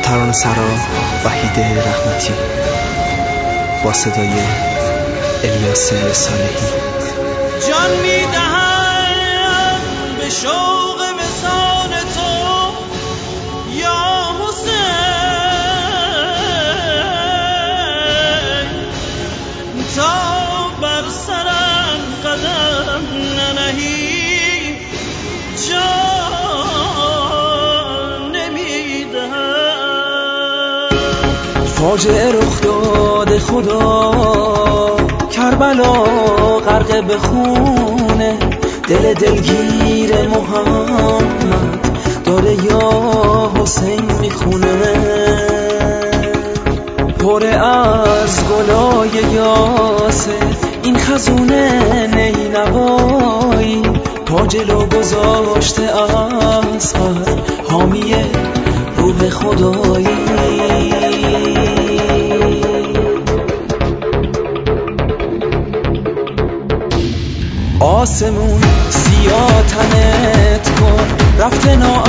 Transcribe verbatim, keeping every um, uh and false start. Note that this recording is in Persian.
ترانه سرا وحید رحمتی با صدای الیاس صالحی. جان میدهم به شوق وصال تو یا حسین، تا بر سرم قدم ننهی جان نمیدهم. فاجعه رخ داده خدا، کربلا غرق به خونه، دل دلگیر محمد داره یا حسین میخونه. پر از گلای یاسه این خزونه نینوایی، تا جلو گذاشته اصغر حامی روح خدایی. آسمون سیاه تنت کن، رفته نا